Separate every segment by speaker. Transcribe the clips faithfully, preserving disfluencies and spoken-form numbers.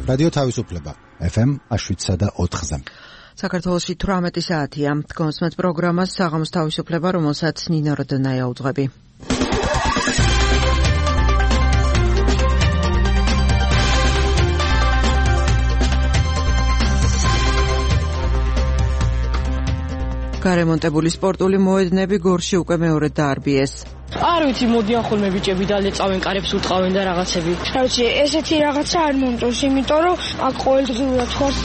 Speaker 1: რადიო თავისუფლება ეფ ემ შვიდსა და ოთხზე.
Speaker 2: საქართველოში თვრამეტი საათია. გონსმენთ პროგრამას საღამოს თავისუფლება, რომელსაც ნინო როდონაია უძღვები. გარემონტებული სპორტული მოედნები გორში უკვე მეორედ დაარბიეს.
Speaker 3: არ ვიცი, მოდიან ხოლმე ბიჭები და ლეწავენ კარებს უტყავენ და რაღაცები.
Speaker 4: რა ვიცი, ესეთი რაღაცა არ მომწონს, იმიტომ რომ აქ ყოველდღიურად ხარ.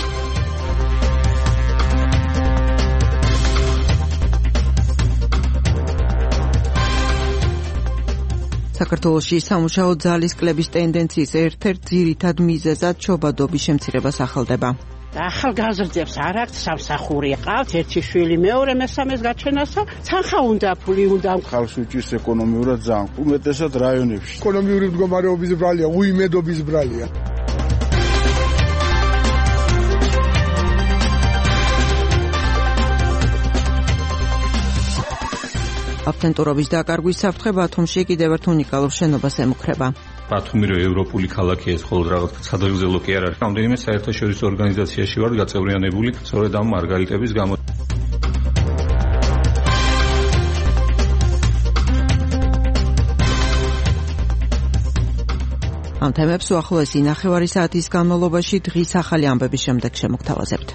Speaker 2: საქართველოში სამუშაო ძალის კლების ტენდენციის ერთ-ერთ ძირითად მიზეზად შობადობის შემცირება სახელდება.
Speaker 5: ახალგაზრდებს არ აქვს სამსახური. ყავთ ერთი შვილი, მეორე მესამეს გაჩენასა თანხა უნდა, ფული უნდა.
Speaker 6: ხალხს უჭირს ეკონომიურად ძალიან, უმეტესად რაიონებში.
Speaker 7: ეკონომიური მდგომარეობის ბრალია, უიმედობის ბრალია.
Speaker 2: აბსენტურობის დაკარგვის საფრთხე ბათუმში კიდევ ერთ უნიკალურ შენობას ემუქრება.
Speaker 8: ბათუმი რო ევროპული ქალაქია, ეს მხოლოდ რაღაც სადღეგრძელო კი არ არის. რამდენიმე საერთაშორისო ორგანიზაციაში ვარ გაწევრიანებული, სწორედ ამ მარგალიტების გამო. ამ თემებს უახლოესი ნახევარი საათის განმავლობაში დღის ახალი ამბების შემდეგ შემოგთავაზებთ.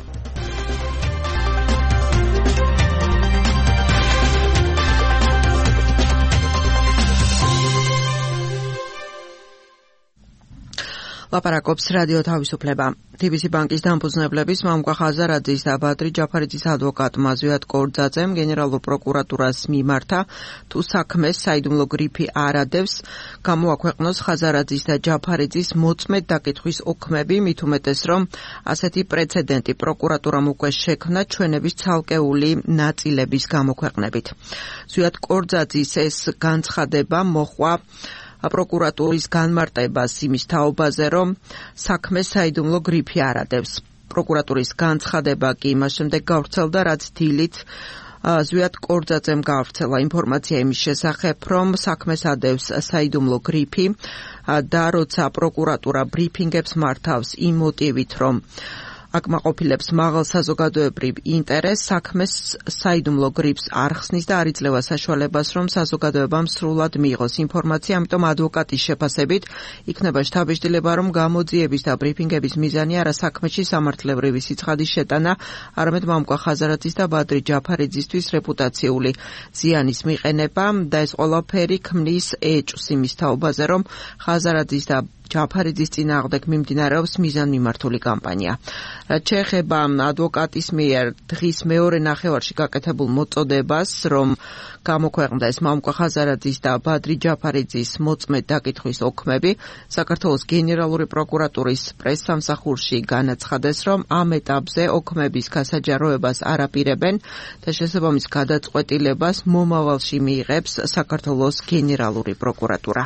Speaker 8: ლაპარაკობს რადიო თავისუფლება. თი ბი სი ბანკის დამფუძნებლების მამუკა ხაზარაძის და ბადრი ჯაფარიძის ადვოკატმა ზვიად კორძაძემ გენერალურ პროკურატურას მიმართა, თუ საქმეს საიდუმლო გრიფი არ ადევს, გამოაქვეყნოს ხაზარაძის და ჯაფარიძის მოწმედ დაკითხვის ოქმები, მით უმეტეს რომ ასეთი პრეცედენტი პროკურატურამ უკვე შექმნა ჩვენების ცალკეული ნაწილების გამოქვეყნებით. ზვიად კორძაძის ეს განცხადება მოჰყვა პროკურატურის განმარტებას იმის თაობაზე, რომ საქმე საიდუმლო გრიფი არ ადევს. პროკურატურის განცხადება კი იმას შემდეგ გავრცელდა, რაც დილით ზვიად კორძაძემ გავრცელა ინფორმაცია იმის შესახებ, რომ საქმეს ადევს საიდუმლო გრიფი და როცა პროკურატურა ბრიფინგებს მართავს იმ მოტივით, რომ აკმაყოფილებს მაღალ საზოგადოებრივ ინტერესს, საქმეს საიდუმლო გრიფს არ ხსნის და არ იძლევა საშუალებას, რომ საზოგადოებამ სრულად მიიღოს ინფორმაცია, ამიტომ ადვოკატის შეფასებით იქნება შთაბეჭდილება, რომ გამოძიების და ბრიფინგების მიზანი არა საქმეში სამართლებრივი სიცხადის შეტანა, არამედ მამუკა ხაზარაძის და ბადრი ჯაფარიძისთვის რეპუტაციული ზიანის მიყენება და ეს ყველაფერი ქმნის ეჭვს იმის თაობაზე, რომ ხაზარაძის და ჯაფარიძის წინააღმდეგ მიმდინარეობს მიზანმიმართული კამპანია. რაც შეეხება ადვოკატის მიერ დღის მეორე ნახევარში გაკეთებულ მოწოდებას, რომ გამოქვეყნდეს მამუკა ხაზარაძის და ბადრი ჯაფარიძის მოწმედ დაკითხვის ოქმები, საქართველოს გენერალური პროკურატურის პრესსამსახურში განაცხადეს, რომ ამ ეტაპზე ოქმების გასაჯაროებას არ აპირებენ და შესაბამის გადაწყვეტილებას მომავალში მიიღებს საქართველოს გენერალური პროკურატურა.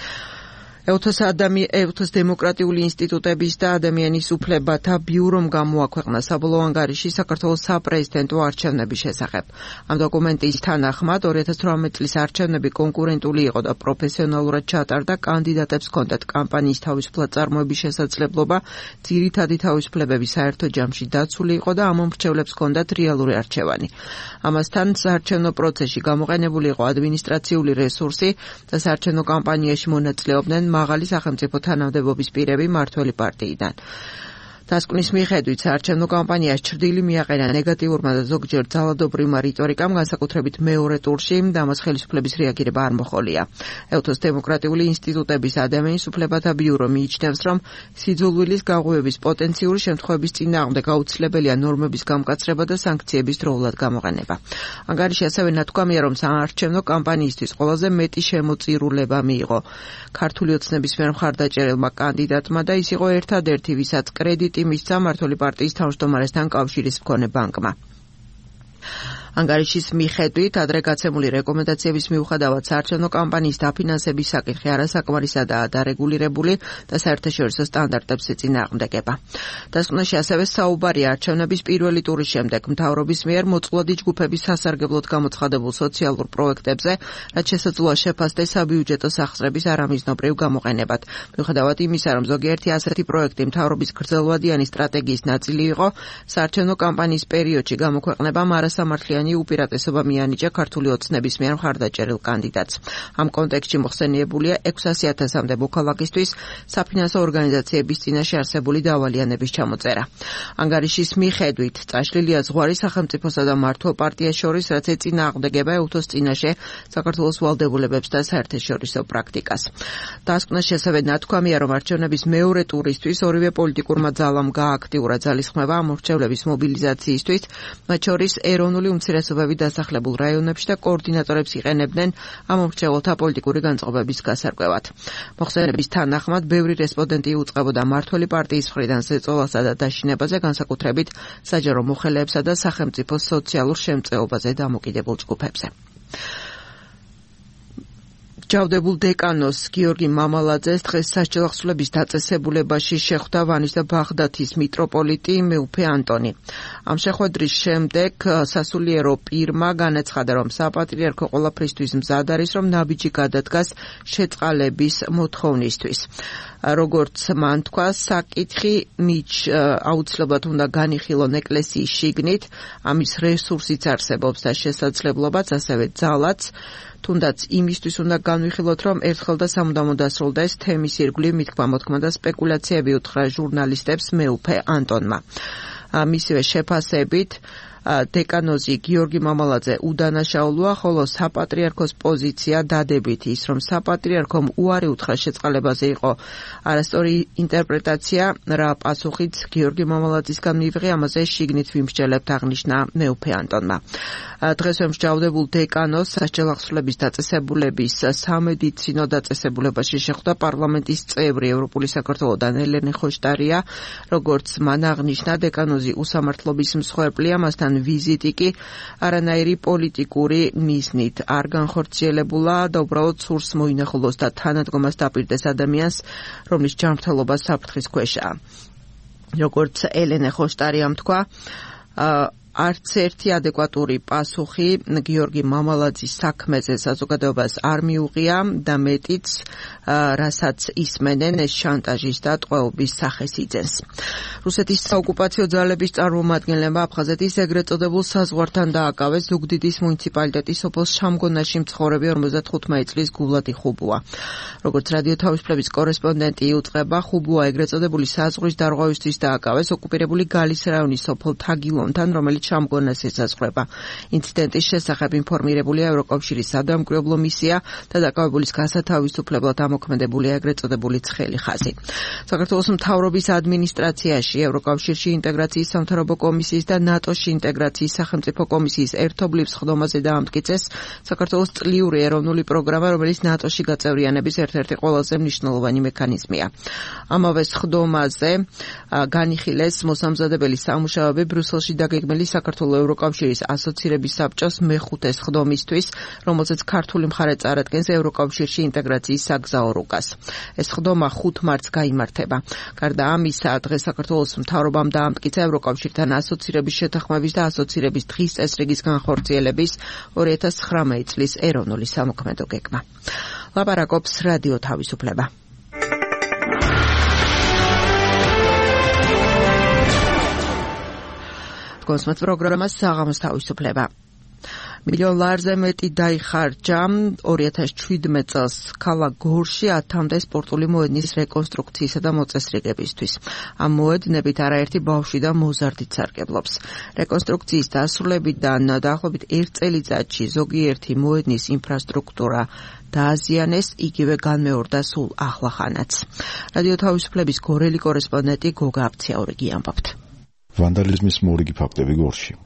Speaker 8: ეუთოს დემოკრატიული ინსტიტუტების და ადამიანის უფლებათა ბიურომ გამოაქვეყნა საბოლოო ანგარიში საქართველოს საპრეზიდენტო არჩევნების შესახებ. ამ დოკუმენტის თანახმად ორი ათას თვრამეტი წლის არჩევნები კონკურენტული იყო და პროფესიონალურად ჩატარდა, კანდიდატებს ჰქონდათ კამპანიის თავისუფლად წარმოების შესაძლებლობა, ძირითადი თავისუფლებები საერთო ჯამში დაცული იყო და ამ მომრჩევლებს ჰქონდათ რეალური არჩევანი. ამასთან საარჩევნო პროცესში გამოყენებული იყო ადმინისტრაციული რესურსი და საარჩევნო კამპანიაში მონაწილეობდნენ მაღალი სახელმწიფო თანამდებობის პირები მართველი პარტიიდან. დასკვნის მიხედვით საარჩევნო კამპანიას ჩრდილი მიაყენა ნეგატიურმა და ზოგჯერ ძალადობრივმა რიტორიკამ, განსაკუთრებით მეორე ტურში და მას ხელისუფლების რეაგირება არ მოჰყოლია. ეუთოს დემოკრატიული ინსტიტუტების ადამიანის უფლებათა ბიურო მიიჩნევს, რომ სიძულვილის გაღვივების პოტენციური შემთხვევების წინააღმდეგ აუცილებელია ნორმების გამკაცრება და სანქციების დროულად გამოყენება. ანგარიში ასევე ნათქვამია, რომ საარჩევნო კამპანიისთვის ყველაზე მეტი შემოწირულება მიიღო ქართული ოცნების მიერ მხარდაჭერილმა კანდიდატმა და ის იყო ერთადერთი, ვისაც კრედიტი მისცა მმართველი პარტიის თავმჯდომარესთან კავშირის მქონე ბანკმა. ანგარიშის მიხედვით ადრე გაცემული რეკომენდაციების მიუხედავად საარჩევნო კამპანიის დაფინანსების საკითხი არასაკმარისადაა დარეგულირებული და საერთაშორისო სტანდარტებს ეწინააღმდეგება. დასკვნაში ასევე საუბარია არჩევნების პირველი ტურის შემდეგ მთავრობის მიერ მოწყვლადი ჯგუფების სასარგებლოდ გამოცხადებულ სოციალურ პროექტებზე, რაც შესაძლოა შეფასდეს საბიუჯეტო სახსრების არამიზნობრივ გამოყენებად. მიუხედავად იმისა, რომ ზოგიერთი ასეთი პროექტი მთავრობის გრძელვადიანი სტრატეგიის ნაწილი იყო, საარჩევნო კამპანიის პერიოდში გამოქვეყნებამ არასამართლიანი უპირატესობა მიანიჭა ქართული ოცნების მიერ მხარდაჭერილ კანდიდატს. ამ კონტექსტში მოხსენიებულია ექვსასი ათასამდე მოქალაქისთვის საფინანსო ორგანიზაციების წინაშე არსებული დავალიანების ჩამოწერა. ანგარიშის მიხედვით წაშლილია ზღვარი სახელმწიფოსა და მართლ პარტიას შორის, რაც ეწინააღმდეგება ეუთოს წინაშე საქართველოს ვალდებულებებს და საერთაშორისო პრაქტიკას. დასკვნაში ასევე ნათქვამია, რომ არჩევნების მეორე ტურისთვის ორივე პოლიტიკურმა ძალამ გააქტიურა ძალისხმევა ამ მრჩევლების მობილიზაციისთვის, მათ შორის ეროვნული უმცირესობები დასახლებულ რაიონებში და კოორდინატორებს იყენებდნენ ამ მრჩეველთა პოლიტიკური განწყობების გასარკვევად. მოხსენების თანახმად, ბევრი რესპონდენტი უწყებოდა მმართველი პარტიის მხრიდან ზეწოლასა და დაშინებაზე, განსაკუთრებით საჯარო მოხელეებსა და სახელმწიფოს სოციალურ შემწეობაზე დამოკიდებულ ჯგუფებზე. ჯავდებულ დეკანოს გიორგი მამალაძეს დღეს სასჯელახსნელების დაწესებულებაში შეხვდა ვანის და ბაღდათის მიტროპოლიტი მეუფე ანტონი. ამ შეხვედრის შემდეგ სასულიერო პირმა განაცხადა, რომ საპატრიარქო ყველაფრისთვის მზად არის, რომ ნაბიჯი გადადგას შეწყალების მოთხოვნისთვის. როგორც მან თქვა, საკითხი მიჩ აუცილებლად უნდა განიხილონ ეკლესიის შიგნით, ამის რესურსიც არსებობს და შესაძლებლობაც, ასევე ძალაც, თუნდაც იმისთვის უნდა განვიხილოთ, რომ ერთხელ და სამუდამოდ დასრულდეს თემის ირგვლივ მithქმა მოთქმა და სპეკულაციები უთხრა ჟურნალისტებს მეუფე ანტონმა. მისივე შეფასებით დეკანოზი გიორგი მამალაძე უდანაშაულოა, ხოლო საპატრიარქოს პოზიცია დადებითი, ის რომ საპატრიარქომ უარი უთხრა შეწყალებაზე იყო არასწორი ინტერპრეტაცია, რა პასუხიც გიორგი მამალაძისგან მივიღე, ამაზე შიგნით ვიმსჯელებთ, აღნიშნა მეუფე ანტონმა. დღესვე მსჯავრდებულ დეკანოს სასჯელახსნელების დაწესებულების სამედიცინო დაწესებულებაში შეხვდა პარლამენტის წევრი ევროპული საქართველოდან ელენე ხოშტარია, როგორც მან აღნიშნა, დეკანოზი უსამართლობის მსხვერპლია, მასთან ვიზიტი კი არანაირი პოლიტიკური მიზნით არ განხორციელებულა და უბრალოდ სურს მოინახულოს და თანადგომას დაპირდეს ადამიანს, რომლის ჯანმრთელობა საფრთხის ქვეშაა. როგორც ელენე ხოშტარიამ თქვა, არც ერთი ადეკვატური პასუხი გიორგი მამალაძის საქმეზე საზოგადოებას არ მიუღია და მეტიც, რასაც ისმენენ, ეს შანტაჟის და ტყვეობის სახეს იძენს. რუსეთის საოკუპაციო ძალების წარმომადგენლებმა აფხაზეთის ეგრეთ წოდებულ საზღვართან დააკავეს ზუგდიდის მუნიციპალიტეტის სოფელ შამგონაში მცხოვრები ორმოცდათხუთმეტი წლის გულადი ხუბუა. როგორც რადიო თავისუფლების კორესპონდენტი იუწყება, ხუბუა ეგრეთ წოდებული საზღვრის დარღვევისთვის დააკავეს ოკუპირებული გალის რაიონის სოფელ თაგილონთან, რომელიც შამგონას ესაზღვრება. ინციდენტის შესახებ ინფორმირებულია ევროკავშირის სადამკვირვებლო მისია და დაკავებულის გასათავისუფლებლად ამოქმედებულია ეგრეთ წოდებული ცხელი ხაზი. საქართველოს მთავრობის ადმინისტრაციაში, ევროკავშირში ინტეგრაციის სამთავრობო კომისიის და ნატოში ინტეგრაციის სახელმწიფო კომისიის ერთობლივ სხდომაზე დაამტკიცეს საქართველოს წლიური ეროვნული პროგრამა, რომელიც ნატოში გაწევრიანების ერთ-ერთი ყველაზე მნიშვნელოვანი მექანიზმია. ამავე სხდომაზე განიხილეს მოსამზადებელი სამუშაოები ბრიუსელში დაგეგმილი საქართველოს ევროკავშირის ასოცირების საბჭოს მეხუთე სხდომისთვის, რომელზეც ქართული მხარე წარადგენს ევროკავშირში ინტეგრაციის საგზაო რუკას. ეს სხდომა ხუთ მარტს გაიმართება. გარდა ამისა, დღეს საქართველოს მთავრობამ დაამტკიცა ევროკავშირთან ასოცირების შეთანხმების და ასოცირების დღის წესრიგის განხორციელების ორი ათას ცხრამეტი წლის ეროვნული სამოქმედო გეგმა. ლაპარაკობს რადიო თავისუფლება. კონსმეთ პროგრამას საღამოს თავისუფლება. მილიონ ლარზე მეტი დაიხარჯა ორი ათას შვიდმეტი წელს ქალაქ გორში ათამდე სპორტული მოედნის რეკონსტრუქციისა და მოწესრიგებისთვის. ამ მოედნებით არაერთი ბავშვი და მოზარდიც სარგებლობს. რეკონსტრუქციის დასრულებიდან დაახლოებით ერთ წელიწადში ზოგიერთი მოედნის ინფრასტრუქტურა დააზიანეს, იგივე განმეორდა სულ ახლახანაც. რადიო თავისუფლების გორელი კორესპონდენტი გოგა აფციაურიგი ამბობთ.
Speaker 9: ვანდალიზმის მორიგი ფაქტები გორში.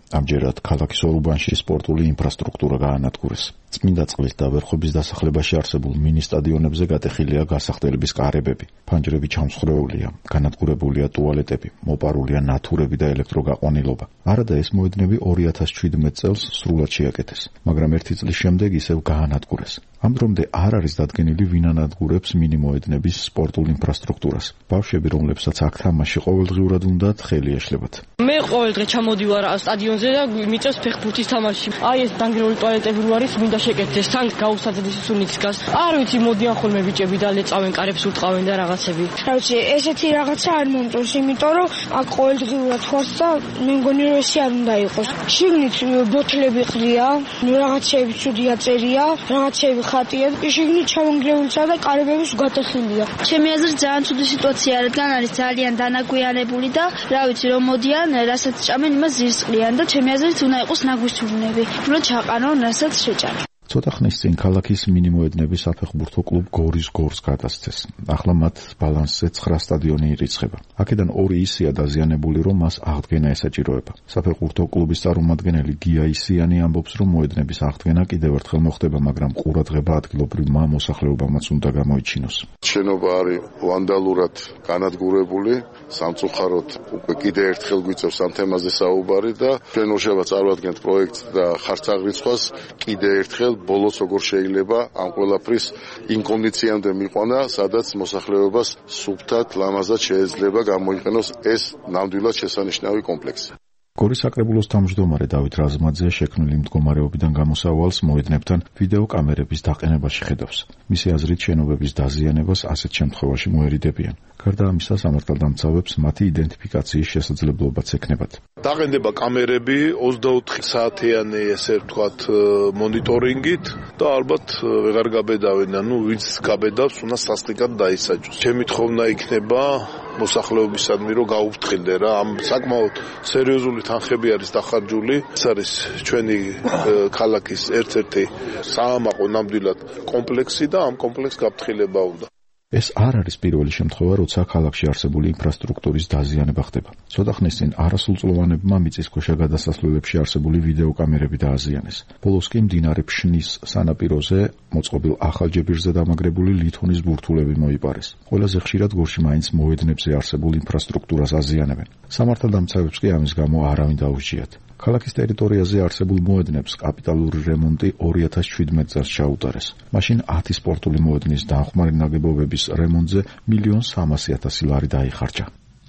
Speaker 1: ამჯერად ქალაქის ორ უბანში სპორტული ინფრასტრუქტურა გაანადგურეს. წმინდა წყლის და ვერხობის დასახლებაში არსებულ მინი სტადიონებზე გატეხილია გასახდელების კარებები, ფანჯრები ჩამსხვრეულია, განადგურებულია ტუალეტები, მოპარულია ნათურები და ელექტროგაყვანილობა. არადა ეს მოედნები ორი ათას შვიდმეტ წელს სრულად შეაკეთეს, მაგრამ ერთი წლის შემდეგ ისევ გაანადგურეს. ამ დრომდე არ არის დადგენილი ვინ ანადგურებს მინი მოედნების სპორტულ ინფრასტრუქტურას. ბავშვები, რომლებსაც აქ თამაში ყოველდღიურად უნდათ, ხელი ეშლებათ.
Speaker 3: მე ყოველდღე ჩამოდივარ სტადიონზე და მიწევს ფეხბურთის თამაში. აი ეს დანგრეული ტუალეტები რო არის, მინდა შეკეთდეს, თან გაუსაძდეს სუნიც გას. არ ვიცი, მოდიან ხოლმე ბიჭები და ლეწავენ, კარებს ურტყავენ და რაღაცები.
Speaker 4: რა ვიცი, ესეთი რაღაცა არ მომწონს, იმიტომ რომ აქ ყოველდღიურად ხوارს და მე მგონი რომ ესე არ უნდა იყოს. შიგნით ბოთლები ყრია, რაღაცები ცუდი აწერია, რაღაცები ხატია, შიგნით ჩამონგრეულისა და კარებების გატეხილია.
Speaker 9: ჩემი აზრით ძალიან ცუდი სიტუაცია, რადგან არის ძალიან დანაგვიანებული და რა ვიცი რომ მოდიან, რასაც ჭამენ, იმას ზირს ყრიან და ჩემი აზრით უნდა იყოს ნაგვისურნები, რომ ჩაყარონ, რასაც შეჭამენ.
Speaker 1: ცოტა ხნის წინ ქალაქის მინი მოედნების საფეხბურთო კლუბ გორის გორს გადასცეს. ახლა მათ ბალანსზე ცხრა სტადიონი ირიცხება. აქედან ორი ისეა დაზიანებული, რომ მას აღდგენა ესაჭიროება. საფეხბურთო კლუბის წარმომადგენელი გია ისიანი ამბობს, რომ მოედნების აღდგენა კიდევ ერთხელ მოხდება, მაგრამ ყურადღება ადგილობრივმა მოსახლეობამაც უნდა გამოიჩინოს.
Speaker 10: შენობა არის ვანდალურად განადგურებული, სამწუხაროდ უკვე კიდევ ერთხელ გვიწევს ამ თემაზე საუბარი და ჩვენ უშევა წარვადგენთ პროექტს და ხარცაღრიცხვას კიდევ ერთხელ ბოლოს როგორ შეიძლება ამ ყველაფრის ინკონდიციამდე მიყვანა, სადაც მოსახლეობას სუფთად, ლამაზად შეეძლება გამოიყენოს ეს ნამდვილად შესანიშნავი კომპლექსი. გორის საკრებულოს თავმჯდომარე დავით რაზმაძე შექმნილი მდგომარეობიდან გამოსავალს მოედნებთან ვიდეო კამერების დაყენებაში ხედავს. მისი აზრით შენობების დაზიანებას ასეთ შემთხვევაში მოერიდებიან. გარდა ამისა, სამართალდამცავებს მათი იდენტიფიკაციის შესაძლებლობაც ექნებათ.
Speaker 11: დაყენდება კამერები ოცდაოთხი საათიანი ესე ვთქვათ მონიტორინგით და ალბათ ვეღარ გაბედავენ, ანუ ვინც გაბედავს, უნდა სასტიკად დაისაჯოს. ჩემი თხოვნა იქნება მოსახლეობისადმი, რომ გაუფრთხილდე რა, ამ საკმაოდ სერიოზული თანხები არის დახარჯული. ეს არის ჩვენი ქალაქის ერთ-ერთი საამაყო ნამდვილად კომპლექსი და ამ კომპლექსს გაფრთხილება უნდა. ეს არ არის პირველი შემთხვევა, როცა ქალაქში არსებული ინფრასტრუქტურის დაზიანება ხდება. ცოტა ხნის წინ არასრულწლოვანებმა მიწისქვეშა გადასასვლელებში არსებული ვიდეო კამერები დააზიანეს. ბოლოს კი მდინარე ფშნის სანაპიროზე მოწყობილ ახალ ჯებირზე დამაგრებული ლითონის ბურთულები მოიპარეს. ყველაზე ხშირად გორში მაინც მოედნებზე არსებულ ინფრასტრუქტურას აზიანებენ. სამართალდამცავებს კი ამის გამო არავინ დაუსჯიათ. ქალაქის ტერიტორიაზე არსებულ მოედნებს კაპიტალური რემონტი ორი ათას შვიდმეტ წელს ჩაუტარეს. მაშინ ათი სპორტული მოედნის დაახმარი ნაგებობების რემონტზე მილიონ სამასი ათასი ლარი დაიხარჯა.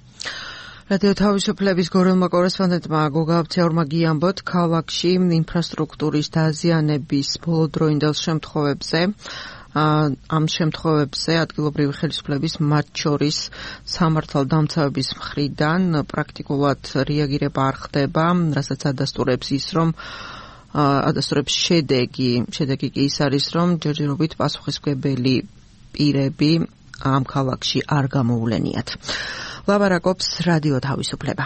Speaker 8: რადიო თავისუფლების გორელმა კორესპონდენტმა გოგა აბცეორმა გიამბოთ, ქალაქში ინფრასტრუქტურის დაზიანების ბოლოდროინდელ შემთხვევებზე ამ შემთხვევებზე ადგილობრივი ხელისუფლების მათ შორის სამართალდამცავების მხრიდან პრაქტიკულად რეაგირება არ ხდება, რასაც ადასტურებს ის, რომ ადასტურებს შედეგი, შედეგი კი ის არის, რომ ჯერჯერობით პასუხისმგებელი პირები ამ ქალაქში არ გამოულენიათ. ლაბარაკობს რადიო თავისუფლება.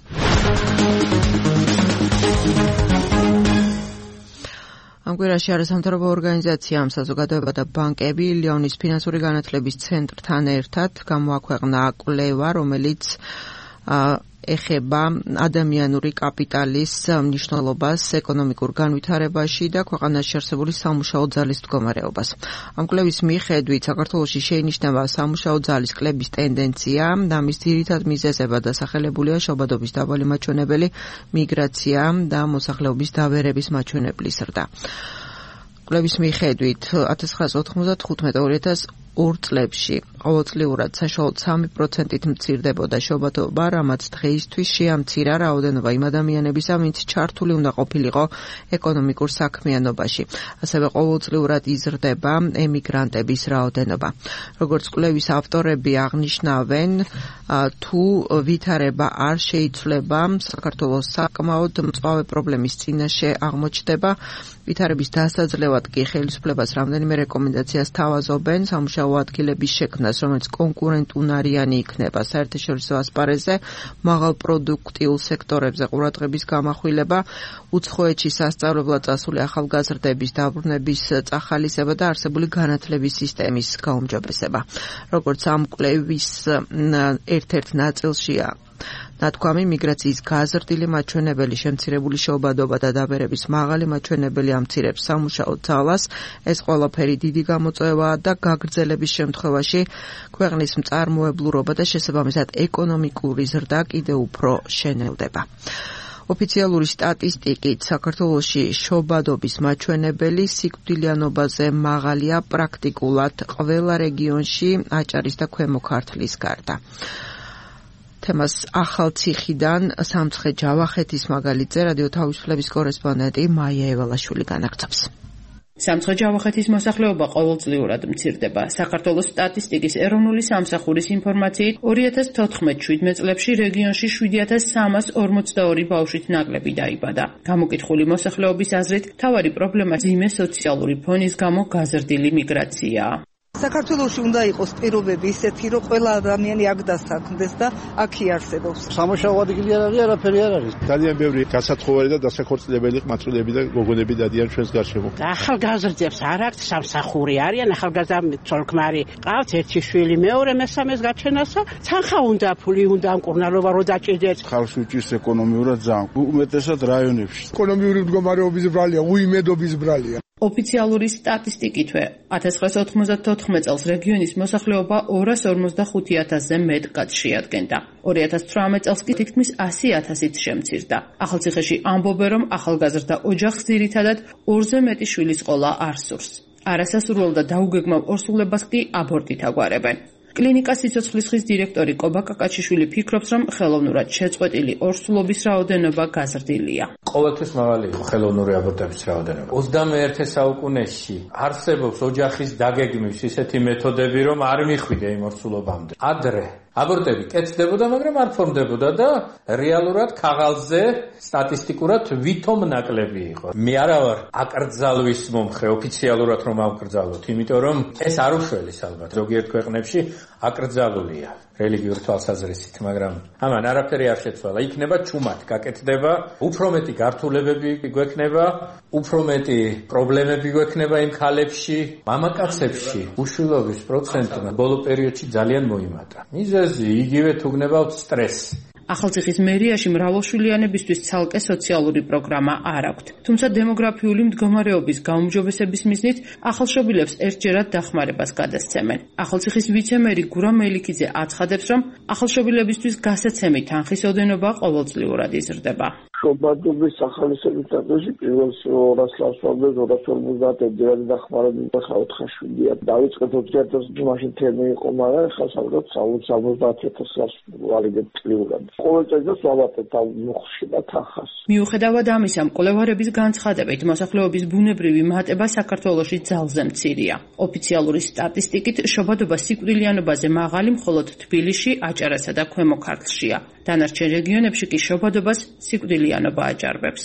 Speaker 8: ამ კვირაში არასამთავრობო ორგანიზაციამ საზოგადოება და ბანკები ლიონის ფინანსური განათლების ცენტრთან ერთად გამოაქვეყნა კვლევა, რომელიც ეხება ადამიანური კაპიტალის მნიშვნელობას ეკონომიკურ განვითარებაში და ქვეყანაში არსებული სამუშაო ძალის მდგომარეობას. ამ კვლევის მიხედვით საქართველოში შეინიშნება სამუშაო ძალის კლების ტენდენცია და მის ძირითად მიზეზებად დასახელებულია შობადობის დაბალი მაჩვენებელი, მიგრაცია და მოსახლეობის დავერების მაჩვენებლის ზრდა. კვლევის მიხედვით ათას ცხრაასი ოთხმოცდათხუთმეტ ორი ათას ორ წლებში ყოველწლიურად საშუალოდ სამი პროცენტით მცირდებოდა შობადობა, რამაც დღეისთვის შეამცირა რაოდენობა იმ ადამიანებისა, ვინც ჩართული უნდა ყოფილიყო ეკონომიკურ საქმიანობაში. ასევე ყოველწლიურად იზრდება ემიგრანტების რაოდენობა. როგორც კვლევის ავტორები აღნიშნავენ, თუ ვითარება არ შეიცვლება, საქართველოს საკმაოდ მწვავე პრობლემის წინაშე აღმოჩნდება. ვითარების დასაძლევად კი ხელისუფლებას რამდენიმე რეკომენდაციას თავაზობენ სამუშაო ადგილების შექმნას, რომელიც კონკურენტუნარიანი იქნება საერთაშორისო ასპარეზზე, მაღალ პროდუქტიულ სექტორებზე ყურადღების გამახვილება, უცხოეთში სასწავლებლად წასული ახალგაზრდების დაბრუნების წახალისება და არსებული განათლების სისტემის გაუმჯობესება. როგორც ამ კვლევის ერთ-ერთ ნაწილშია ნათქვამი მიგრაციის გაზრდილი მაჩვენებელი, შემცირებული შეობადობა და დაბერების მაღალი მაჩვენებელი ამცირებს სამუშაო ძალას. ეს ყველაფერი დიდი გამოწვევაა და გაგრძელების შემთხვევაში ქვეყნის მწარმოებლურობა და შესაბამისად ეკონომიკური ზრდა კიდევ უფრო შენელდება. ოფიციალური სტატისტიკით საქართველოში შობადობის მაჩვენებელი სიკვდილიანობაზე მაღალია პრაქტიკულად ყველა რეგიონში აჭარის და ქვემო ქართლის გარდა. თემას ახალციხიდან სამცხე-ჯავახეთის მაგალითზე რადიო თავისუფლების კორესპონდენტი მაია ევალაშვილი განაგრძობს.
Speaker 12: სამცხე-ჯავახეთის მოსახლეობა ყოველწლიურად მცირდება. საქართველოს სტატისტიკის ეროვნული სამსახურის ინფორმაციით ორი ათას თოთხმეტ შვიდმეტ წლებში რეგიონში შვიდი ათას სამას ორმოცდაორი ბავშვით ნაკლები დაიბადა. გამოკითხული მოსახლეობის აზრით, მთავარი პრობლემა მძიმე სოციალური ფონის გამო გაზრდილი მიგრაციაა.
Speaker 13: საქართველოში უნდა იყოს პირობები ისეთი, რომ ყველა ადამიანი აქ დასაქმდეს და აქ იარსებობს.
Speaker 6: სამუშაო ადგილი არ არის, არაფერი არ არის. ძალიან ბევრი გასათხოვარი და დასაქორწინებელი ყმაწვილები და გოგონები დადიან ჩვენს გარშემო.
Speaker 5: ახალგაზრდებს არ აქვს სამსახური, არიან ახალგაზრდა ცოლ-ქმარი. ყავთ ერთი შვილი, მეორე მესამეს გაჩენასა, თანხა უნდა, ფული უნდა, მკურნალობა რო დაჭირდეს.
Speaker 6: ხალხს უჭირს ეკონომიურად ძალიან, უმეტესად რაიონებში.
Speaker 7: ეკონომიური მდგომარეობის ბრალია, უიმედობის ბრალია.
Speaker 12: ოფიციალური სტატისტიკითვე ათას ცხრაასა ოცდაოთხ წელს რეგიონის მოსახლეობა ორას ორმოცდახუთი ათასზე მეტ კაცს შეადგენდა. ორი ათას ცხრამეტ წელს კი თითქმის ასი ათასით შემცირდა. ახალციხეში ამბობენ, რომ ახალგაზრდა ოჯახს ძირითადად ორზე მეტი შვილის ყოლა არ სურს. არასასურველ და დაუგეგმავ ორსულებას კი აბორტით აგვარებენ. კლინიკა სიცოცხლის ხის დირექტორი კობა კაკაჩიშვილი ფიქრობს, რომ ხელოვნურად შეწყვეტილი ორსულობის რაოდენობა გაზრდილია.
Speaker 14: ყოველთვის მაღალი იყო ხელოვნური აბორტების რაოდენობა. ოცდამეერთე საუკუნეში არსებობს ოჯახის დაგეგმვის ისეთი მეთოდები, რომ არ მიხვიდე იმ ორსულობამდე. ადრე აბორტები კეთდებოდა, მაგრამ არ ფორმდებოდა და რეალურად ქაღალდზე სტატისტიკურად ვითომ ნაკლები იყო. მე არა ვარ აკრძალვის მომხრე, ოფიციალურად რომ ავკრძალოთ, იმიტომ რომ ეს არ უშველის ალბათ ზოგიერთ ქვეყნებში აკრძალულია რელიგიური თვალსაზრისით, მაგრამ ამან არაფერი არ შეცვალა. იქნება ჩუმად გაკეთდება, უფრო მეტი გართულებები გვექნება, უფრო მეტი პრობლემები გვექნება იმ ქალებში, მამაკაცებში. უშვილობის პროცენტმა ბოლო პერიოდში ძალიან მოიმატა. მიზეზი იგივე თუ გნებავთ სტრესი.
Speaker 12: ახალციხის მერიაში მრავალშვილიანებისთვის ცალკე სოციალური პროგრამა არ აქვთ. თუმცა დემოგრაფიული მდგომარეობის გაუმჯობესების მიზნით ახალშობილებს ერთჯერად დახმარებას გადასცემენ. ახალციხის ვიცემერი გურამ მელიქიძე აცხადებს, რომ ახალშობილებისთვის გასაცემი თანხის ოდენობა ყოველწლიურად იზრდება.
Speaker 15: შობადობის სახალისების წესში პირველ ორას ლასვამდე ორას ორმოცდაათი ერთჯერადი დახმარება ხაოთხაშვილია. დავიწყეთ ოთხი ათასი მაშინ თემი იყო, მაგრამ ახლა საერთოდ სამოცდაათი ათასს ვარიგებთ წლიურად. ყოველ წელს ვავატებთ ამ მოხში და თანხას.
Speaker 12: მიუხედავად ამისა, მკვლევარების განცხადებით, მოსახლეობის ბუნებრივი მატება საქართველოში ძალზე მცირეა. ოფიციალური სტატისტიკით შობადობა სიკვდილიანობაზე მაღალი მხოლოდ თბილისში, აჭარასა და ქვემო ქართლშია. დანარჩენ რეგიონებში კი შობადობას სიკვდილიანობა აჭარბებს.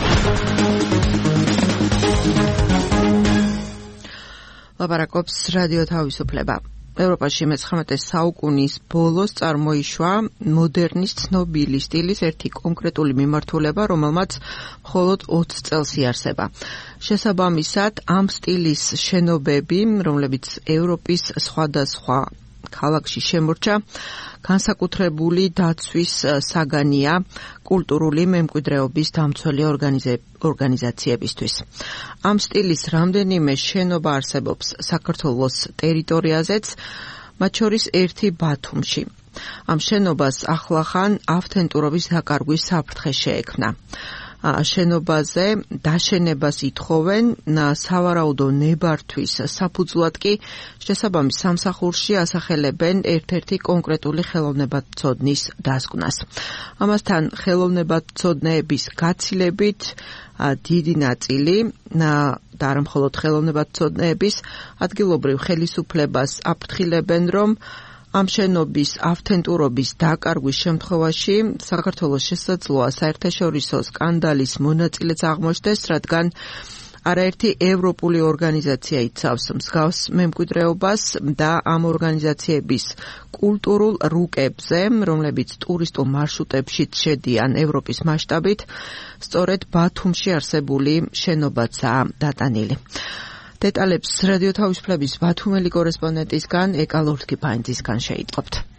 Speaker 8: ლაპარაკობს რადიო თავისუფლება. ევროპაში მეცხრამეტე საუკუნის ბოლოს წარმოიშვა მოდერნის ცნობილი სტილის ერთი კონკრეტული მიმართულება, რომელმაც მხოლოდ ოცი წელს იარსება. შესაბამისად, ამ სტილის შენობები, რომლებიც ევროპის სხვადასხვა ქალაქში შემორჩა, განსაკუთრებული დაცვის საგანია კულტურული მემკვიდრეობის დამცველი ორგანიზაციებისთვის. ამ სტილის რამდენიმე შენობა არსებობს საქართველოს ტერიტორიაზეც, მათ შორის ერთი ბათუმში. ამ შენობას ახლახან ავთენტურობის დაკარგვის საფრთხე შეექმნა. შენობაზე დაშენებას ითხოვენ სავარაუდო ნებართვის საფუძვლად კი შესაბამის სამსახურში ასახელებენ ერთ-ერთი კონკრეტული ხელოვნებათმცოდნის დასკვნას. ამასთან ხელოვნებათმცოდნეების გაცილებით დიდი ნაწილი და არა მხოლოდ ხელოვნებათმცოდნეების ადგილობრივ ხელისუფლებას აფრთხილებენ, რომ ამ შენობის ავთენტურობის დაკარგვის შემთხვევაში საქართველოს შესაძლოა საერთაშორისო სკანდალის მონაწილეც აღმოჩნდეს, რადგან არაერთი ევროპული ორგანიზაცია იცავს მსგავს მემკვიდრეობას და ამ ორგანიზაციების კულტურულ რუკებზე, რომლებიც ტურისტულ მარშრუტებშიც შედიან ევროპის მასშტაბით, სწორედ ბათუმში არსებული შენობაცაა დატანილი. დეტალებს რადიო თავისუფლების ბათუმელი კორესპონდენტისგან ეკა ლორთქიფაინძისგან შეიტყობთ.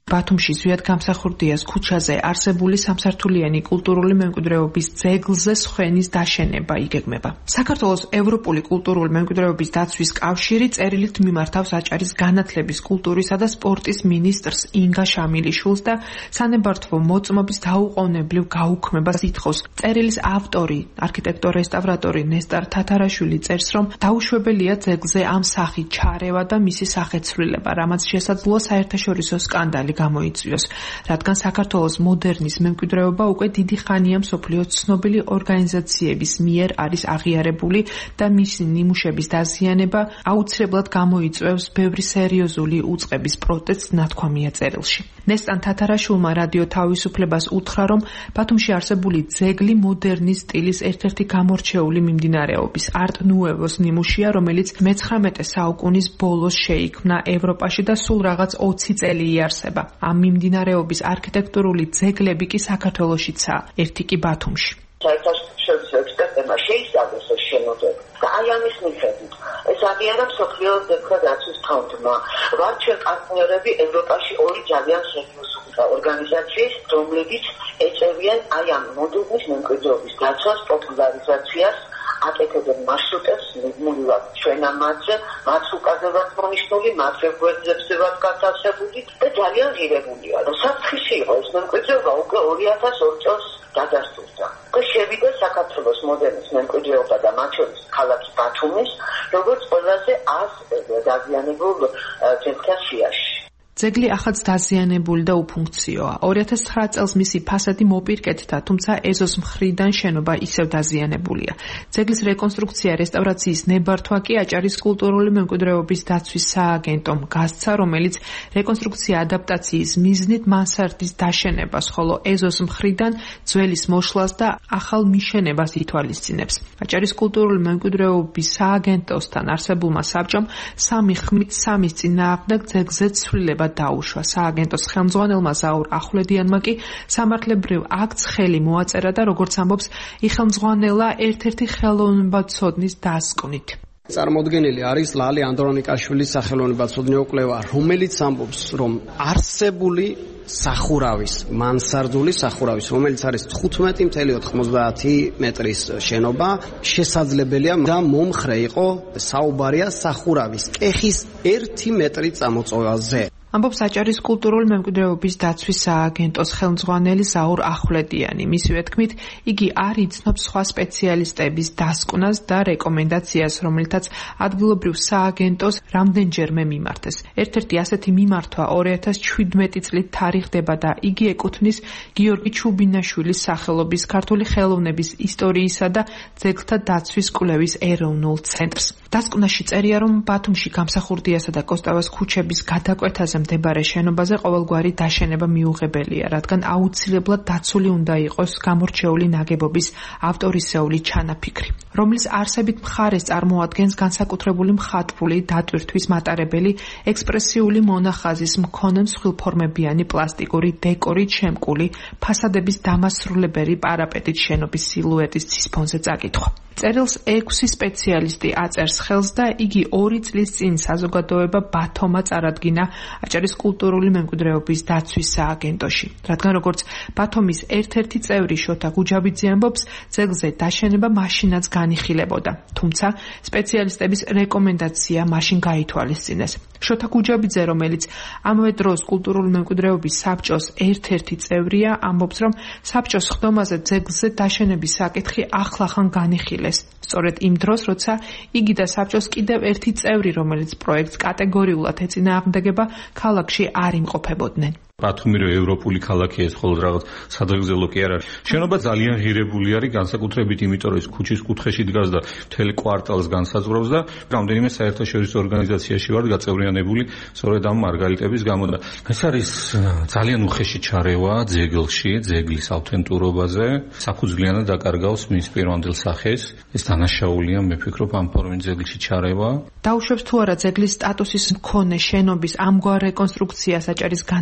Speaker 16: ბათუმში ზვიად გამსახურდიას ქუჩაზე არსებული სამსართულიანი კულტურული მემკვიდრეობის ძეგლზე სხვენის დაშენება იგეგმება. საქართველოს ევროპული კულტურული მემკვიდრეობის დაცვის კავშირი წერილით მიმართავს აჭარის განათლების, კულტურისა და სპორტის მინისტრს ინგა შამილიშვილს და სანებართვო მოწმობის დაუყოვნებლივ გაუქმებას ითხოვს. წერილის ავტორი, არქიტექტორ-რესტავრატორი ნესტარ თათარაშვილი წერს, რომ დაუშვებელია ძეგლზე ამ სახით ჩარევა და მისი სახეცვლილება, რამაც შესაძლოა საერთაშორისო სკანდალი გამოიწვიოს, რადგან საქართველოს მოდერნის მემკვიდრეობა უკვე დიდი ხანია მსოფლიოს ცნობილი ორგანიზაციების მიერ არის აღიარებული და მისი ნიმუშების დაზიანება აუცილებლად გამოიწვევს ბევრი სერიოზული უწყების პროტესტს, ნათქვამია წერილში. ნესტან თათარაშვილმა რადიო თავისუფლებას უთხრა, რომ ბათუმში არსებული ძეგლი მოდერნის სტილის ერთ-ერთი გამორჩეული მიმდინარეობის არტ ნუევოს ნიმუშია, რომელიც მეცხრამეტე საუკუნის ბოლოს შეიქმნა ევროპაში და სულ რაღაც ოცი წელი იარსება. ამ მიმდინარეობის არქიტექტურული ძეგლები კი საქართველოშიცაა, ერთი კი ბათუმში.
Speaker 17: საერთაშორისო ექსპერტებმა შეისწავლეს ეს შენობები და აი ამის მიხედვით ეს აღიარა მსოფლიოს ძეგლთა დაცვის ფონდმა. ვართ ჩვენ პარტნიორები ევროპაში ორი ძალიან სერიოზული ორგანიზაციის, რომლებიც ეწევიან აი ამ მოდერნის მემკვიდრეობის დაცვას, პოპულარიზაციას, აკეთებენ მარშრუტებს მუდმივად ჩვენ ამაზე, მათ უკაზევად მონიშნული, მათ გვერდებზე ვართ გათავსებული და ძალიან ღირებულია, რომ საფრთხეში იყო ეს მემკვიდრეობა უკვე ორი ათას ორი წელს გადასტურდა. და შევიდა საქართველოს მოდერნის მემკვიდრეობა და მათ შორის ქალაქი ბათუმის, როგორც ყველაზე ას დაზიანებულ ძეგლთა სიაში.
Speaker 16: ძეგლი ახაც დაზიანებული და უფუნქციოა. ორი ათას ცხრა წელს მისი ფასადი მოპირკეთდა, თუმცა ეზოს მხრიდან შენობა ისევ დაზიანებულია. ძეგლის რეკონსტრუქცია, რესტავრაციის ნებართვა კი აჭარის კულტურული მემკვიდრეობის დაცვის სააგენტომ გასცა, რომელიც რეკონსტრუქცია ადაპტაციის მიზნით მანსარდის დაშენებას, ხოლო ეზოს მხრიდან ძველის მოშლას და ახალ მიშენებას ითვალისწინებს. აჭარის კულტურული მემკვიდრეობის სააგენტოსთან არსებულმა საბჭომ სამი ხმით სამის წინააღმდეგ ძეგლზე ცვლილება დაუშვა. სააგენტოს ხელმძღვანელმა ზაურ ახვლედიანმა კი სამართლებრივ აქტს ხელი მოაწერა და როგორც ამბობს, იხელმძღვანელა ერთ-ერთი ხელოვნებაცოდნის დასკვნით.
Speaker 18: წარმოდგენილი არის ლალე ანდრონიკაშვილის სახელოვნებაცოდნეო კვლევა, რომელიც ამბობს, რომ არსებული სახურავის, მანსარდული სახურავის, რომელიც არის თხუთმეტი წელი ოთხმოცდაათი მეტრის შენობა, შესაძლებელია და მომხრე იყო საუბარია სახურავის კეხის ერთი მეტრი წამოწევაზე.
Speaker 16: ამბობს აჭარის კულტურული მემკვიდრეობის დაცვის სააგენტოს ხელმძღვანელი ზაურ ახვლედიანი. მისივე თქმით, იგი არ იცნობს სხვა სპეციალისტების დასკვნას და რეკომენდაციას, რომელთაც ადგილობრივ სააგენტოს რამდენჯერმე მიმართეს. ერთ-ერთი ასეთი მიმართვა ორი ათას შვიდმეტი წლით თარიღდება და იგი ეკუთვნის გიორგი ჩუბინაშვილის სახელობის ქართული ხელოვნების ისტორიისა და ძეგლთა დაცვის კვლევის ეროვნულ ცენტრს. დასკვნაში წერია, რომ ბათუმში გამსახურდიასა და კოსტავას ქუჩების გადაკვეთაზე მდებარე შენობაზე ყოველგვარი დაშენება მიუღებელია, რადგან აუცილებლად დაცული უნდა იყოს გამორჩეული ნაგებობის ავტორისეული ჩანაფიქრი, რომლის არსებით მხარეს წარმოადგენს განსაკუთრებული მხატვრული დატვირთვის მატარებელი ექსპრესიული მონახაზის მქონე მსხვილფორმებიანი პლასტიკური დეკორით შემკული ფასადების დამასრულებელი პარაპეტით შენობის სილუეტის ცისფონზე წაკითხვა. წერილს ექვსი სპეციალისტი აწერს ხელს და იგი ორი წლის წინ საზოგადოება ბათომა წარადგინა აჭარის კულტურული მემკვიდრეობის დაცვის სააგენტოში. რადგან როგორც ბათომის ერთ-ერთი წევრი შოთა გუჯაბიძე ამბობს, ძეგლზე დაშენება მაშინაც განიხილებოდა. თუმცა სპეციალისტების რეკომენდაცია მაშინ გაითვალისწინეს. შოთა გუჯაბიძე, რომელიც ამავე დროს კულტურული მემკვიდრეობის საბჭოს ერთ-ერთი წევრია, ამბობს, რომ საბჭოს ხდომაზე ძეგლზე დაშენების საკითხი ახლახან განიხილეს. სწორედ იმ დროს, როცა იგი და საბჭოს კიდევ ერთი წევრი, რომელიც პროექტს კატეგორიულად ეწინააღმდეგება, ქალაქში არ იმყოფებოდნენ.
Speaker 19: ბათუმი რო ევროპული ქალაქია, ეს მხოლოდ რაღაც სადღეგრძელო კი არ არის. შენობა ძალიან ღირებული არის, განსაკუთრებით იმიტომ, რომ ეს ქუჩის კუთხეში დგას და მთელი კვარტალს განსაზღვრავს და რამდენიმე საერთაშორისო ორგანიზაციაში ვართ გაწევრიანებული სწორედ ამ მარგალიტების გამო და ეს არის ძალიან უხეში ჩარევა ძეგლში, ძეგლის ავთენტურობაზე, საფუძვლიანად დაკარგავს მის პირვანდელ სახეს. ეს დანაშაულია, მე ვფიქრობ, ამ ფორმით ძეგლში ჩარევა.
Speaker 16: დაუშვებს თუ არა ძეგლის სტატუსის მქონე შენობის ამგვარ რეკონსტრუქციას აჭარის განათლების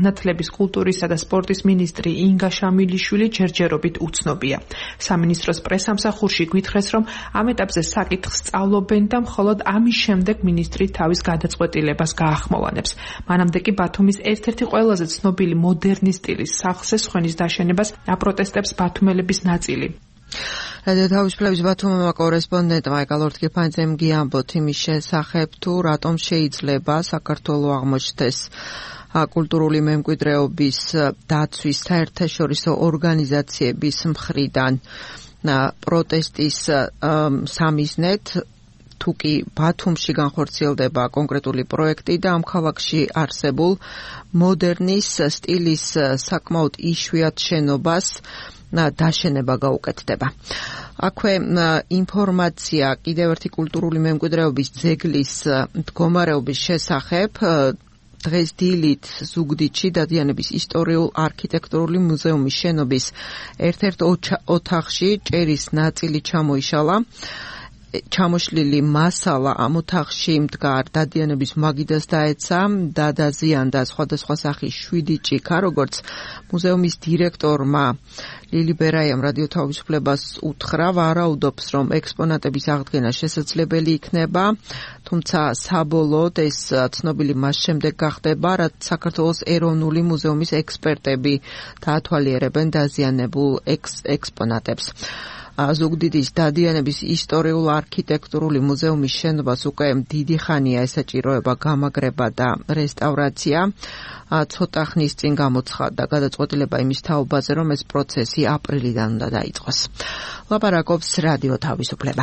Speaker 16: ქვეყნების კულტურისა და სპორტის მინისტრი ინგა შამილიშვილი ჯერჯერობით უცნობია. სამინისტროს პრესამსახურში გვითხრეს, რომ ამ ეტაპზე საკითხს სწავლობენ და მხოლოდ ამის შემდეგ მინისტრი თავის გადაწყვეტილებას გაახმოვანებს. მანამდე კი ბათუმის ერთ-ერთი ყველაზე ცნობილი მოდერნის სტილის სახლზე სხვენის დაშენებას აპროტესტებს ბათუმელების ნაწილი.
Speaker 8: რადიო თავისუფლების ბათუმმა კორესპონდენტმა ეკალორთკიფანძემ გიამბოთ იმის შესახებ, თუ რატომ შეიძლება საქართველოს აღმოჩნდეს კულტურული მემკვიდრეობის დაცვის საერთაშორისო ორგანიზაციების მხრიდან პროტესტის სამიზნედ, თუ კი ბათუმში განხორციელდება კონკრეტული პროექტი და ამ ქალაქში არსებულ მოდერნის სტილის საკმაოდ იშვიათ შენობას დაშენება გაუკეთდება. აქვე ინფორმაცია კიდევ ერთი კულტურული მემკვიდრეობის ძეგლის მდგომარეობის შესახებ დღეს დილით ზუგდიდში დადიანების ისტორიულ-არქიტექტურული მუზეუმის შენობის ერთ-ერთ ოთახში ჭერის ნაწილი ჩამოიშალა. ჩამოშლილი მასალა ამ ოთახში მდგარ დადიანების მაგიდას დაეცა და დაზიანდა სხვადასხვა სახის შვიდი ჭიქა, როგორც მუზეუმის დირექტორმა ლილი ბერაიამ რადიო თავისუფლებას უთხრა, ვარაუდობს, რომ ექსპონატების აღდგენა შესაძლებელი იქნება, თუმცა საბოლოოდ ეს ცნობილი მას შემდეგ გახდება, რაც საქართველოს ეროვნული მუზეუმის ექსპერტები დაათვალიერებენ დაზიანებულ ექსპონატებს. ზუგდიდის დადიანების ისტორიულ-არქიტექტურული მუზეუმის შენობას უკვე დიდი ხანია ესაჭიროება გამაგრება და რესტავრაცია. ცოტა ხნის წინ გამოცხადდა გადაწყვეტილება იმის თაობაზე, რომ ეს პროცესი აპრილიდან უნდა დაიწყოს. ლაპარაკობს რადიო თავისუფლება.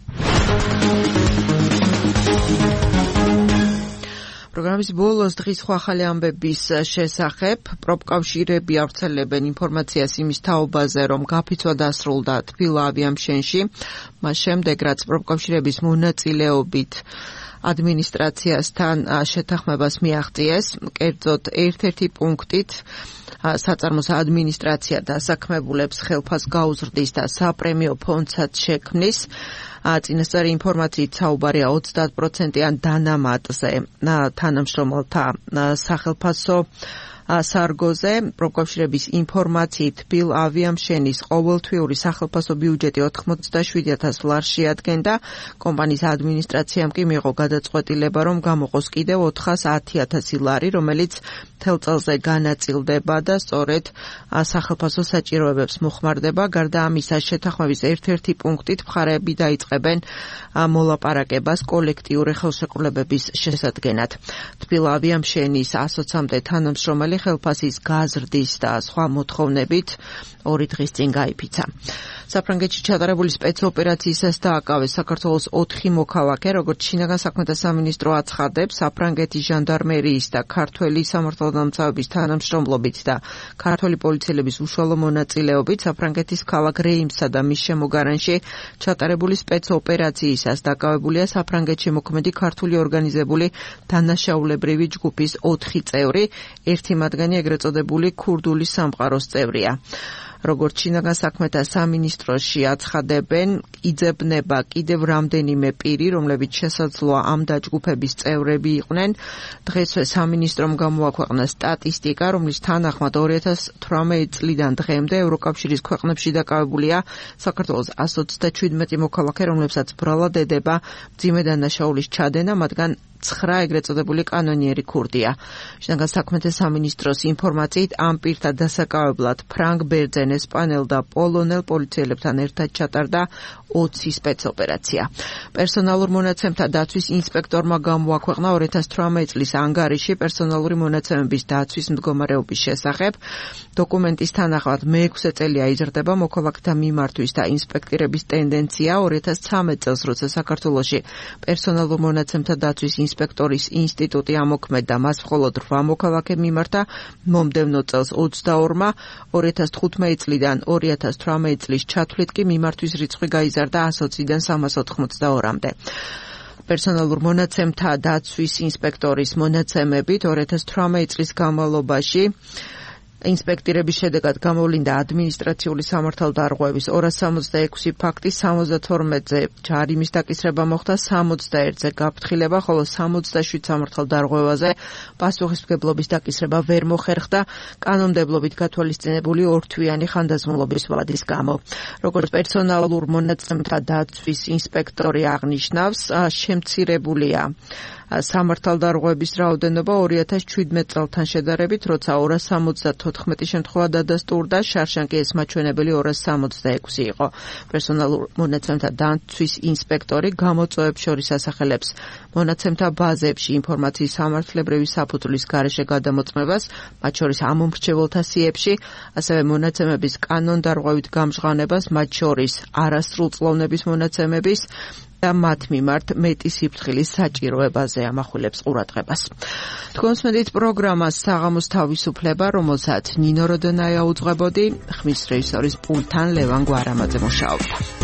Speaker 8: პროგრამის ბოლოს დღის სხვა ახალი ამბების შესახებ პროფკავშირები ავრცელებენ ინფორმაციას იმის თაობაზე, რომ გაფიცვა დასრულდა თბილ ავიამშენში, მას შემდეგ რაც პროფკავშირების მონაწილეობით ადმინისტრაციასთან შეთანხმებას მიაღწიეს, კერძოდ ერთ-ერთი პუნქტით საწარმოს ადმინისტრაცია დასაქმებულებს ხელფას გაუზრდის და საპრემიო ფონდსაც შექმნის. წინასწარი ინფორმაციით საუბარია ოცდაათ პროცენტიან დანამატზე თანამშრომელთა სახელფასო სარგოზე. პროფკავშირების ინფორმაციით თბილ ავიამშენის ყოველთვიური სახელფასო ბიუჯეტი ოთხმოცდაშვიდი ათას ლარს შეადგენდა. კომპანიის ადმინისტრაციამ კი მიიღო გადაწყვეტილება, რომ გამოყოს კიდევ ოთხას ათი ათასი ლარი, რომელიც მთელ წელზე განაწილდება და სწორედ სახელფასო საჭიროებებს მოხმარდება. გარდა ამისა, შეთანხმების ერთ-ერთი პუნქტით მხარეები დაიწყებენ მოლაპარაკებას კოლექტიური ხელშეკრულებების შესადგენად. თბილ ავიამშენის ასოცამდე თანამშრომელი ხელფასის გაზრდის და სხვა მოთხოვნებით ორი დღის წინ გაიფიცა. საფრანგეთში ჩატარებული სპეცოპერაციისას დააკავეს საქართველოს ოთხი მოქალაქე, როგორც შინაგან საქმეთა სამინისტრო აცხადებს, საფრანგეთის ჟანდარმერიის და ქართველი სამართალდამცავების თანამშრომლობით და ქართველი პოლიციელების უშუალო მონაწილეობით საფრანგეთის ქალაქ რეიმსა და მის შემოგარენში ჩატარებული სპეცოპერაციისას დაკავებულია საფრანგეთში მოქმედი ქართული ორგანიზებული დანაშაულებრივი ჯგუფის ოთხი წევრი, ერთი მათგანი ეგრეთ წოდებული ქურდული სამყაროს წევრია. როგორც შინაგან საქმეთა სამინისტროში აცხადებენ, იძებნება კიდევ რამდენიმე პირი, რომლებიც შესაძლოა ამ დაჯგუფების წევრები იყვნენ. დღესვე სამინისტრომ გამოაქვეყნა სტატისტიკა, რომლის თანახმად ორი ათას თვრამეტი წლიდან დღემდე ევროკავშირის ქვეყნებში დაკავებულია საქართველოს ასი ოცდაჩვიდმეტი მოქალაქე, რომლებსაც ბრალად ედება მძიმე დანაშაულის ჩადენა, მათგან ცხრა ეგრეთ წოდებული კანონიერი ქურდია. შინაგან საქმეთა სამინისტროს ინფორმაციით ამ პირთა დასაკავებლად ფრანგ, ბერძენ, ესპანელ და პოლონელ პოლიციელებთან ერთად ჩატარდა ოცი სპეცოპერაცია. პერსონალურ მონაცემთა დაცვის ინსპექტორმა გამოაქვეყნა ორი ათას თვრამეტი წლის ანგარიში პერსონალური მონაცემების დაცვის მდგომარეობის შესახებ. დოკუმენტის თანახმად მეექვსე წელია იზრდება მოქალაქეთა მიმართვის და ინსპექტირების ტენდენცია. ორი ათას ცხრამეტი წელს, როცა საქართველოში პერსონალურ მონაცემთა დაცვის ინსპექტორის ინსტიტუტი ამოქმედა, მას მხოლოდ რვა მოქალაქე მიმართა, მომდევნო წელს ოცდაორმა, ორი ათას თხუთმეტი წლიდან ორი ათას თვრამეტი წლის ჩათვლით კი მიმართვის რიცხვი გაიზარდა ასოციდან სამას ოთხმოცდაორმამდე. პერსონალურ მონაცემთა დაცვის ინსპექტორის მონაცემებით ორი ათას თვრამეტი წლის განმავლობაში
Speaker 2: ინსპექტირების შედეგად გამოვლინდა ადმინისტრაციული სამართალდარღვევების ორას სამოცდაექვსი ფაქტი, სამოცდათორმეტზე ჯარიმის დაკისრება მოხდა, სამოცდაერთზე გაფრთხილება, ხოლო სამოცდაშვიდ სამართალდარღვევაზე პასუხისმგებლობის დაკისრება ვერ მოხერხდა კანონმდებლობით გათვალისწინებული ორთვიანი ხანდაზმულობის ვადის გამო. როგორც პერსონალურ მონაცემთა დაცვის ინსპექტორი აღნიშნავს, შემცირებულია სამართალდარღვევების რაოდენობა ორი ათას ჩვიდმეტ წელთან შედარებით, როცა ორას სამოცდათოთხმეტი შემთხვევა დადასტურდა, შარშან კი ეს მაჩვენებელი ორას სამოცდაექვსი იყო. პერსონალურ მონაცემთა დაცვის ინსპექტორი გამოწვევებს შორის ასახელებს მონაცემთა ბაზებში ინფორმაციის სამართლებრივი საფუძვლის გარეშე გადამოწმებას, მათ შორის ამომრჩეველთა სიებში, ასევე მონაცემების კანონდარღვევით გამჟღავნებას, მათ შორის არასრულწლოვნების მონაცემების და მათ მიმართ მეტი სიფრთხილის საჭიროებაზე ამახვილებს ყურადღებას. თქვენს მედით პროგრამას საღამოს თავისუფლება, რომელსაც ნინო როდონაია უძღვებოდი, ხმის რეჟისორის პულტთან ლევან გვარამაძე მუშაობდა.